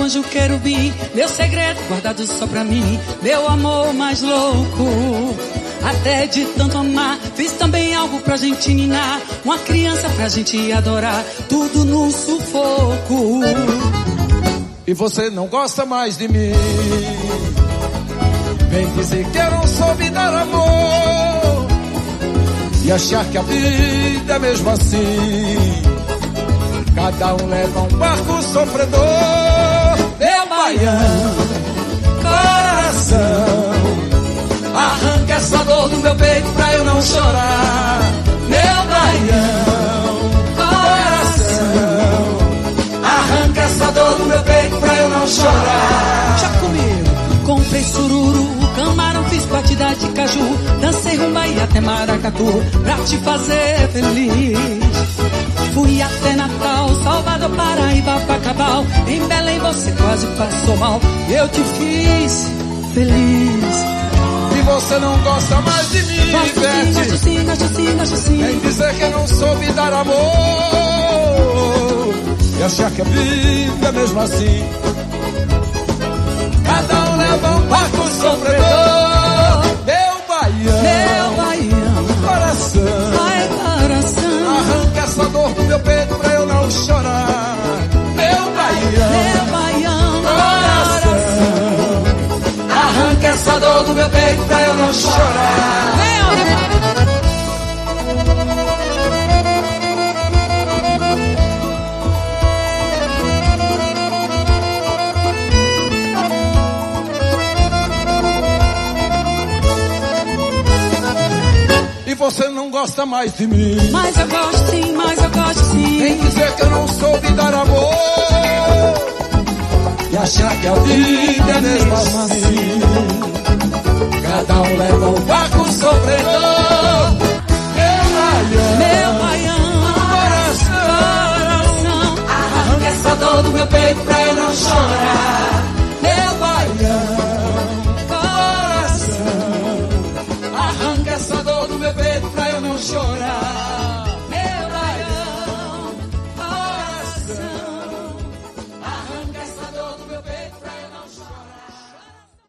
anjo querubim, meu segredo guardado só pra mim, meu amor mais louco. Até de tanto amar, fiz também algo pra gente ninar, uma criança pra gente adorar, tudo num sufoco. E você não gosta mais de mim, vem dizer que eu não soube dar amor, e achar que a vida é mesmo assim, cada um leva um barco sofredor. Meu baiano, coração, arranca essa dor do meu peito pra eu não chorar. Meu baião, coração, arranca essa dor do meu peito pra eu não chorar. Já comeu? Comprei sururu, camarão, fiz batida de caju, dancei rumba e até maracatu pra te fazer feliz. Fui até Natal, Salvador, Paraíba, Bacabal, em Belém você quase passou mal, eu te fiz feliz. E você não gosta mais de mim, Ivete, gosto sim. vem dizer que eu não soube dar amor, e achar que a vida é mesmo assim, cada um leva um barco sofredor. Meu baião, coração, arranca essa dor do meu peito pra eu não chorar. Meu baião, coração, arranca essa dor do meu peito pra eu não chorar. E você não gosta mais de mim, mas eu gosto sim. vem dizer que eu não soube dar amor, e achar que a vida é mesmo assim, cada um leva um barco sofredor. Meu baião, coração, arranca essa dor do meu peito pra eu não chorar. Meu baião, coração, arranca essa dor do meu peito pra eu não chorar.